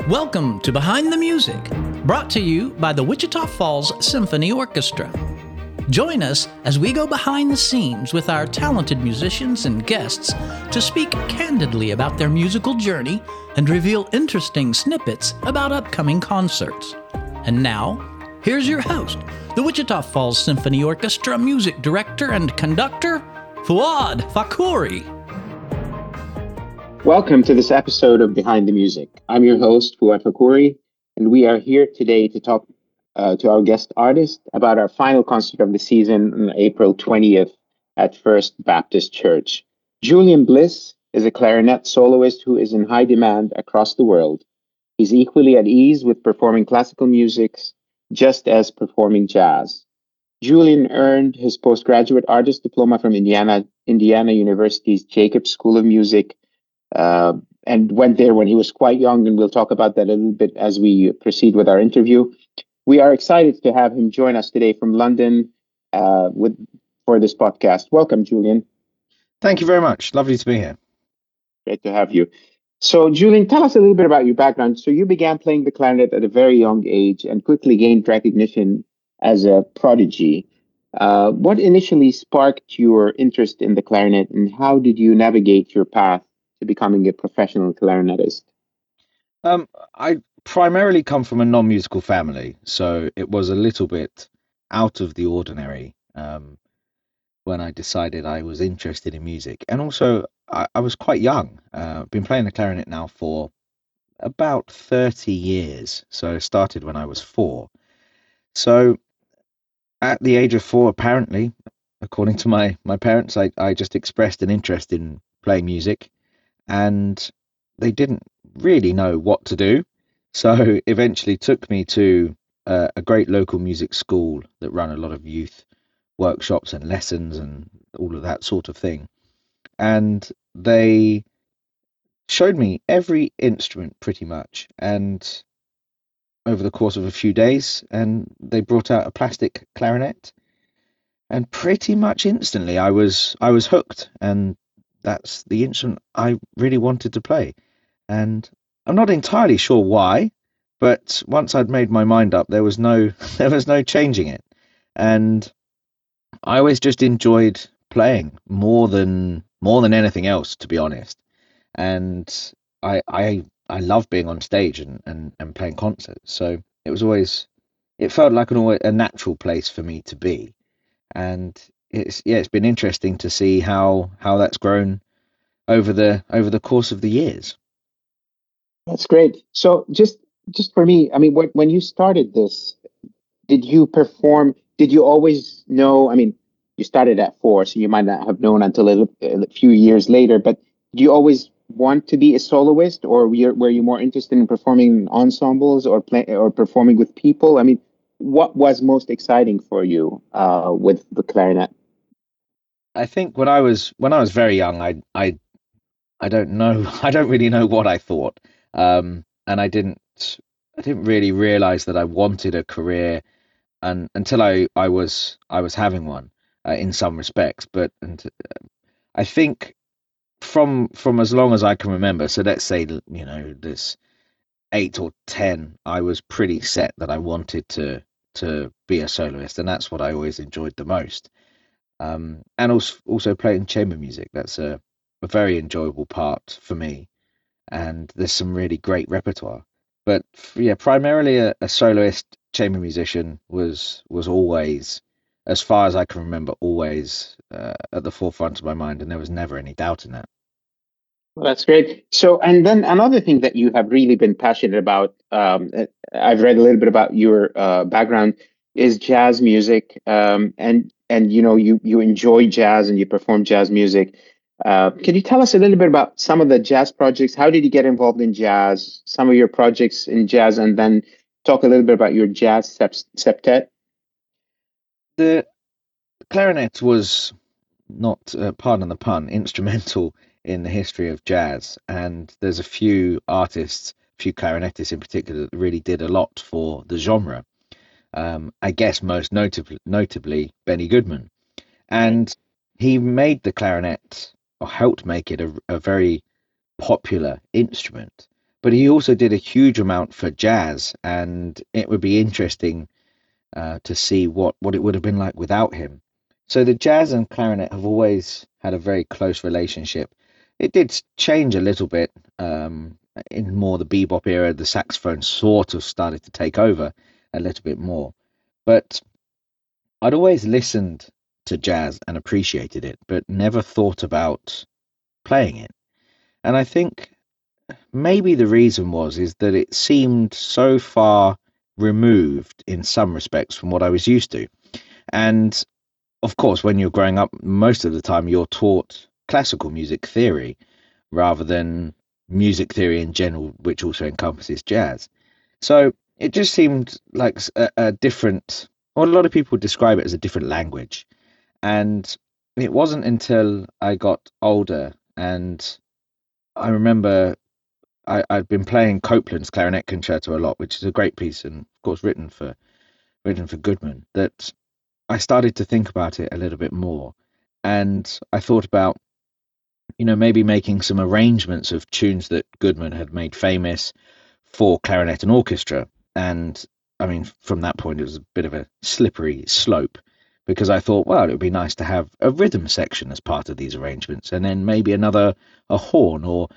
Welcome to Behind the Music, brought to you by the Wichita Falls Symphony Orchestra. Join us as we go behind the scenes with our talented musicians and guests to speak candidly about their musical journey and reveal interesting snippets about upcoming concerts. And now, here's your host, the Wichita Falls Symphony Orchestra music director and conductor, Fuad Fakhouri. Welcome to this episode of Behind the Music. I'm your host, Fuad Fakhouri, and we are here today to talk to our guest artist about our final concert of the season on April 20th at First Baptist Church. Julian Bliss is a clarinet soloist who is in high demand across the world. He's equally at ease with performing classical music, just as performing jazz. Julian earned his postgraduate artist diploma from Indiana University's Jacobs School of Music, and went there when he was quite young, and we'll talk about that a little bit as we proceed with our interview. We are excited to have him join us today from London for this podcast. Welcome, Julian. Thank you very much. Lovely to be here. Great to have you. So, Julian, tell us a little bit about your background. So you began playing the clarinet at a very young age and quickly gained recognition as a prodigy. What initially sparked your interest in the clarinet, and how did you navigate your path to becoming a professional clarinetist? I primarily come from a non-musical family, so it was a little bit out of the ordinary when I decided I was interested in music. And also, I was quite young. I've been playing the clarinet now for about 30 years, so I started when I was 4. So at the age of 4, apparently, according to my parents, I just expressed an interest in playing music, and they didn't really know what to do, so eventually took me to a great local music school that ran a lot of youth workshops and lessons and all of that sort of thing. And they showed me every instrument pretty much, and over the course of a few days, and they brought out a plastic clarinet, and pretty much instantly I was hooked, and that's the instrument I really wanted to play. And I'm not entirely sure why, but once I'd made my mind up, there was no changing it. And I always just enjoyed playing more than anything else, to be honest. And I love being on stage and playing concerts. So it felt like a natural place for me to be. And it's been interesting to see how that's grown over the course of the years. That's great. So just for me, I mean, when you started this, did you perform? Did you always know? I mean, you started at 4, so you might not have known until a few years later. But did you always want to be a soloist, or were you more interested in performing in ensembles or performing with people? I mean, what was most exciting for you with the clarinet? I think when I was very young, I don't know. I don't really know what I thought, and I didn't really realize that I wanted a career, and until I was having one in some respects. But I think from as long as I can remember, so let's say this 8 or 10, I was pretty set that I wanted to be a soloist, and that's what I always enjoyed the most. And also playing chamber music. That's a very enjoyable part for me, and there's some really great repertoire. But yeah, primarily a soloist chamber musician was always, as far as I can remember, always at the forefront of my mind, and there was never any doubt in that. Well, that's great. So, and then another thing that you have really been passionate about, I've read a little bit about your background, is jazz music, and you enjoy jazz and you perform jazz music. Can you tell us a little bit about some of the jazz projects? How did you get involved in jazz? Some of your projects in jazz, and then talk a little bit about your jazz septet. The clarinet was not, pardon the pun, instrumental in the history of jazz, and there's a few artists, few clarinetists in particular, that really did a lot for the genre. I guess most notably Benny Goodman, and he made the clarinet, or helped make it, a very popular instrument. but he also did a huge amount for jazz, and it would be interesting to see what it would have been like without him. So the jazz and clarinet have always had a very close relationship. It did change a little bit in more the bebop era. The saxophone sort of started to take over a little bit more, but I'd always listened to jazz and appreciated it, but never thought about playing it. And I think maybe the reason is that it seemed so far removed in some respects from what I was used to. And of course, when you're growing up, most of the time you're taught classical music theory rather than music theory in general, which also encompasses jazz. So it just seemed like a different, well, a lot of people describe it as a different language. And it wasn't until I got older, and I remember I'd been playing Copland's Clarinet Concerto a lot, which is a great piece and of course written for Goodman, that I started to think about it a little bit more. And I thought about, maybe making some arrangements of tunes that Goodman had made famous for clarinet and orchestra. And I mean, from that point, it was a bit of a slippery slope, because I thought, well, it would be nice to have a rhythm section as part of these arrangements, and then maybe a horn or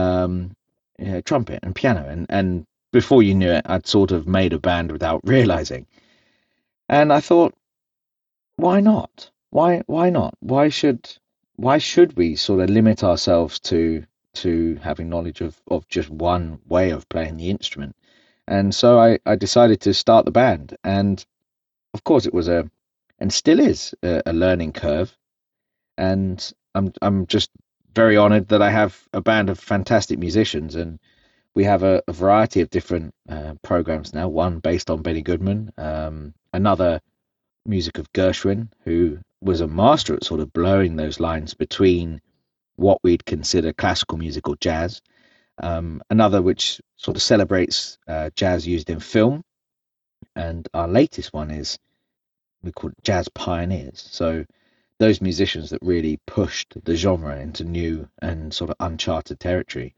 trumpet and piano. And before you knew it, I'd sort of made a band without realizing. And I thought, why not? Why not? Why should we sort of limit ourselves to having knowledge of just one way of playing the instrument? And so I decided to start the band. And of course it was and still is a learning curve. And I'm just very honored that I have a band of fantastic musicians, and we have a variety of different programs now. One based on Benny Goodman, another music of Gershwin, who was a master at sort of blowing those lines between what we'd consider classical music or jazz. Another which sort of celebrates jazz used in film, and our latest one is we call it Jazz Pioneers. So those musicians that really pushed the genre into new and sort of uncharted territory.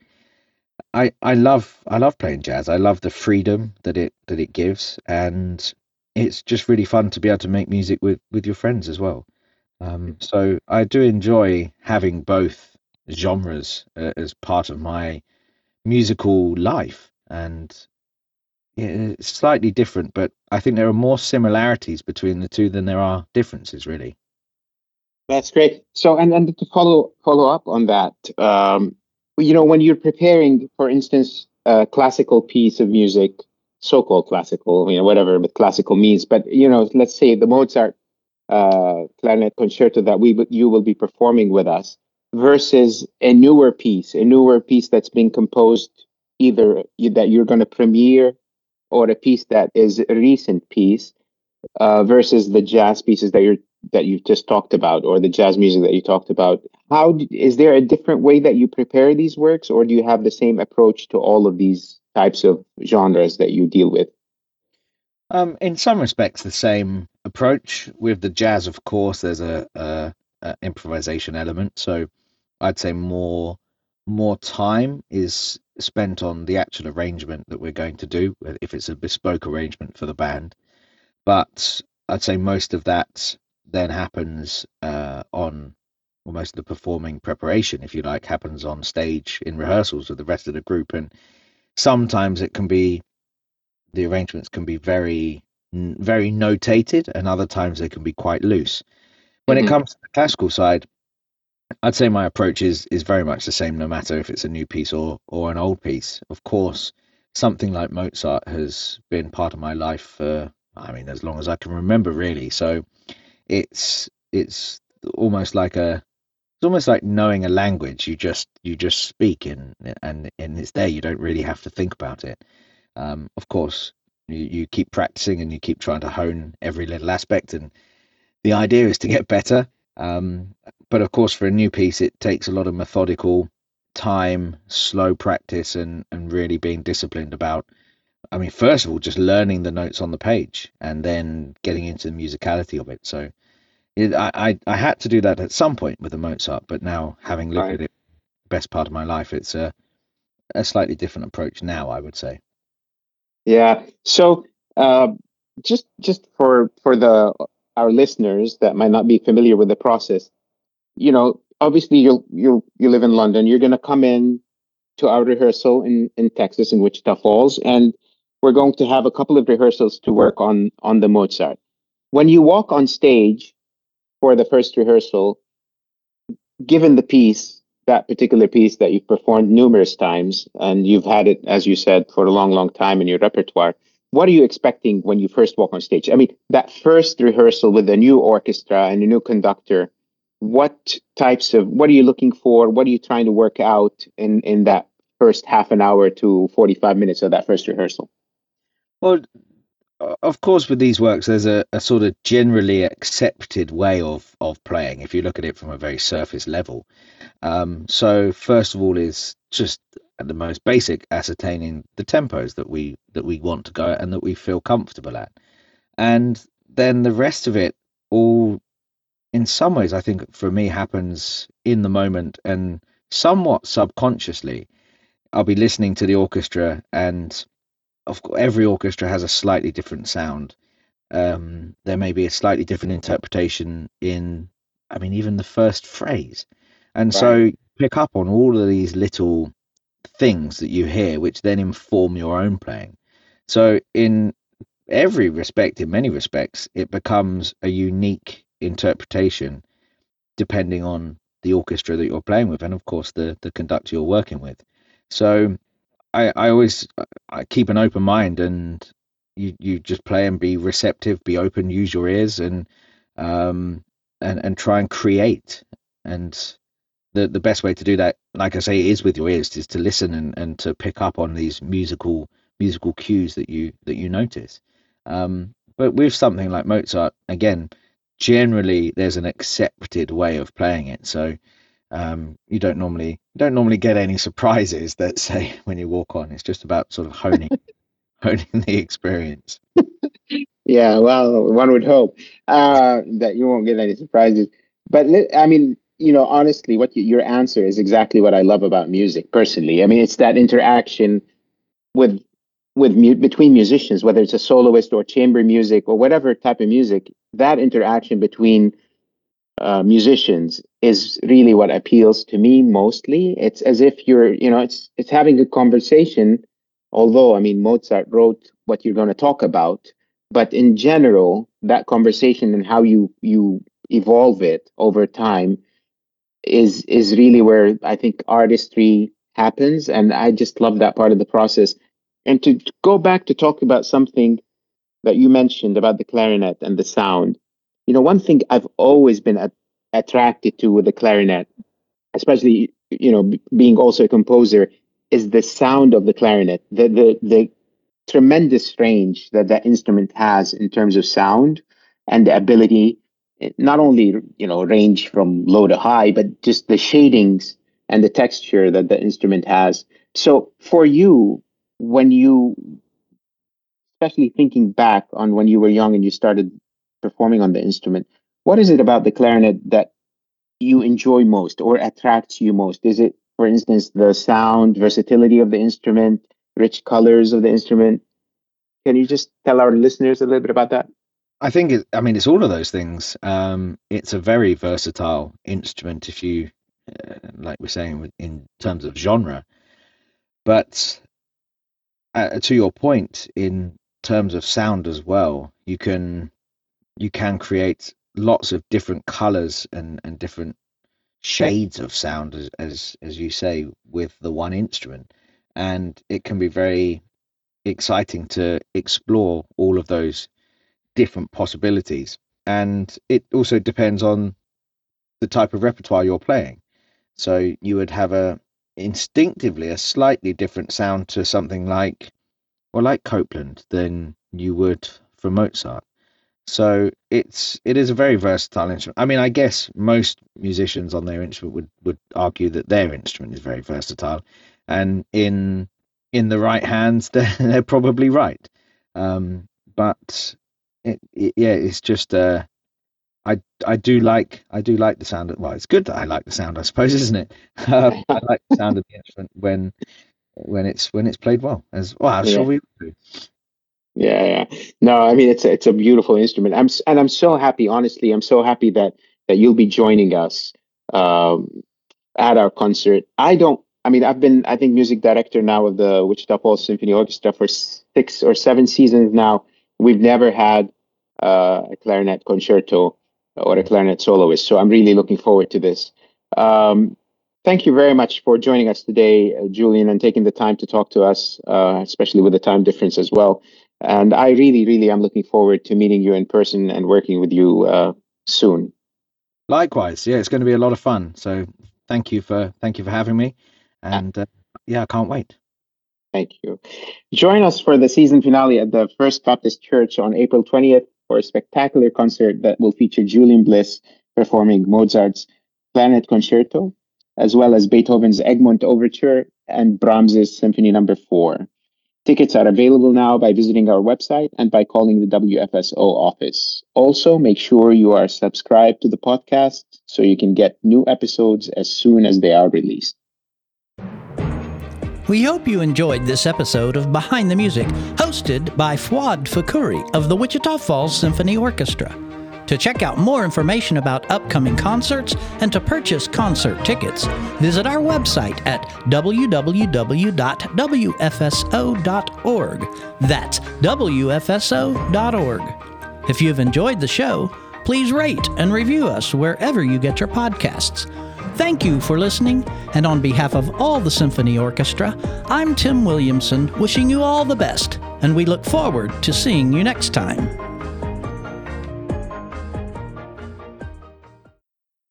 I love playing jazz. I love the freedom that it gives, and it's just really fun to be able to make music with your friends as well. So I do enjoy having both genres as part of my musical life, and it's slightly different, but I think there are more similarities between the two than there are differences, really. That's great. So, and to follow up on that, when you're preparing, for instance, a classical piece of music, so-called classical, whatever the classical means, but let's say the Mozart clarinet concerto that you will be performing with us, versus a newer piece that's been composed, either that you're going to premiere, or a piece that is a recent piece, versus the jazz pieces that you just talked about, or the jazz music that you talked about. Is there a different way that you prepare these works, or do you have the same approach to all of these types of genres that you deal with? In some respects, the same approach. With the jazz, of course, there's a improvisation element. So I'd say more time is spent on the actual arrangement that we're going to do, if it's a bespoke arrangement for the band. But I'd say most of that then happens on, or most of the performing preparation, if you like, happens on stage in rehearsals with the rest of the group. And sometimes the arrangements can be very, very notated, and other times they can be quite loose. When it comes to the classical side, I'd say my approach is very much the same, no matter if it's a new piece or an old piece. Of course, something like Mozart has been part of my life for, I mean, as long as I can remember, really. So it's almost like knowing a language. You just speak, and it's there. You don't really have to think about it. Of course, you keep practicing and you keep trying to hone every little aspect, and the idea is to get better. But of course, for a new piece, it takes a lot of methodical time, slow practice, and really being disciplined about, I mean, first of all, just learning the notes on the page and then getting into the musicality of it. So I had to do that at some point with the Mozart, but now, having looked at it, best part of my life, it's a slightly different approach now, I would say. Yeah. So, just for the our listeners that might not be familiar with the process, obviously you live in London. You're going to come in to our rehearsal in Texas, in Wichita Falls, and we're going to have a couple of rehearsals to work on the Mozart. When you walk on stage for the first rehearsal, given the piece, that particular piece that you've performed numerous times, and you've had it, as you said, for a long, long time in your repertoire, what are you expecting when you first walk on stage? I mean, that first rehearsal with a new orchestra and a new conductor, what are you looking for? What are you trying to work out in that first half an hour to 45 minutes of that first rehearsal? Well, of course, with these works, there's a sort of generally accepted way of playing if you look at it from a very surface level. So first of all is just at the most basic ascertaining the tempos that we want to go at and that we feel comfortable at. And then the rest of it all in some ways I think for me happens in the moment and somewhat subconsciously. I'll be listening to the orchestra and of course every orchestra has a slightly different sound. There may be a slightly different interpretation in, I mean, even the first phrase. And Right. so pick up on all of these little things that you hear, which then inform your own playing. So, in every respect, in many respects, it becomes a unique interpretation depending on the orchestra that you're playing with, and of course, the conductor you're working with. So, I always I keep an open mind and you just play and be receptive, be open, use your ears um and try and create. And the best way to do that, like I say, is with your ears, is to listen and to pick up on these musical cues that you notice. But with something like Mozart, again, generally there's an accepted way of playing it. So you don't normally get any surprises that say when you walk on. It's just about sort of honing the experience. Yeah, well, one would hope that you won't get any surprises. But I mean, honestly, your answer is exactly what I love about music personally. I mean, it's that interaction with between musicians, whether it's a soloist or chamber music or whatever type of music. That interaction between musicians is really what appeals to me mostly. It's as if it's having a conversation. Although, I mean, Mozart wrote what you're going to talk about, but in general, that conversation and how you evolve it over time is really where I think artistry happens, and I just love that part of the process. And to go back to talk about something that you mentioned about the clarinet and the sound. One thing I've always been attracted to with the clarinet, especially being also a composer, is the sound of the clarinet, the tremendous range that that instrument has in terms of sound and the ability, not only range from low to high, but just the shadings and the texture that the instrument has. So for you, when you especially thinking back on when you were young and you started performing on the instrument, what is it about the clarinet that you enjoy most or attracts you most? Is it, for instance, the sound, versatility of the instrument, rich colors of the instrument? Can you just tell our listeners a little bit about that? I mean, it's all of those things. It's a very versatile instrument if you, like we're saying, in terms of genre. But to your point, in terms of sound as well, you can create lots of different colors and different shades of sound, as you say, with the one instrument, and it can be very exciting to explore all of those different possibilities. And it also depends on the type of repertoire you're playing. So you would have instinctively a slightly different sound to something like Copland than you would for Mozart. So it is a very versatile instrument. I mean, I guess most musicians on their instrument would argue that their instrument is very versatile, and in the right hands, they're probably right. But yeah, it's just I do like the sound of, well, it's good that I like the sound, I suppose, isn't it? I like the sound of the instrument when it's played well. As well, I'm sure Yeah. we do. Yeah, yeah. No, I mean it's a beautiful instrument. I'm so happy, honestly. I'm so happy that you'll be joining us um, at our concert. I mean, I've been, I think, music director now of the Wichita Falls Symphony Orchestra for 6 or 7 seasons now. We've never had a clarinet concerto or a clarinet soloist, so I'm really looking forward to this. Um, Thank you very much for joining us today, Julian, and taking the time to talk to us, especially with the time difference as well. And I really, really am looking forward to meeting you in person and working with you soon. Likewise, yeah, it's going to be a lot of fun. So thank you for having me, and yeah, I can't wait. Thank you. Join us for the season finale at the First Baptist Church on April 20th for a spectacular concert that will feature Julian Bliss performing Mozart's Clarinet Concerto, as well as Beethoven's Egmont Overture and Brahms's Symphony No. 4. Tickets are available now by visiting our website and by calling the WFSO office. Also, make sure you are subscribed to the podcast so you can get new episodes as soon as they are released. We hope you enjoyed this episode of Behind the Music, hosted by Fuad Fakuri of the Wichita Falls Symphony Orchestra. To check out more information about upcoming concerts and to purchase concert tickets, visit our website at www.wfso.org. That's wfso.org. If you've enjoyed the show, please rate and review us wherever you get your podcasts. Thank you for listening, and on behalf of all the Symphony Orchestra, I'm Tim Williamson, wishing you all the best, and we look forward to seeing you next time.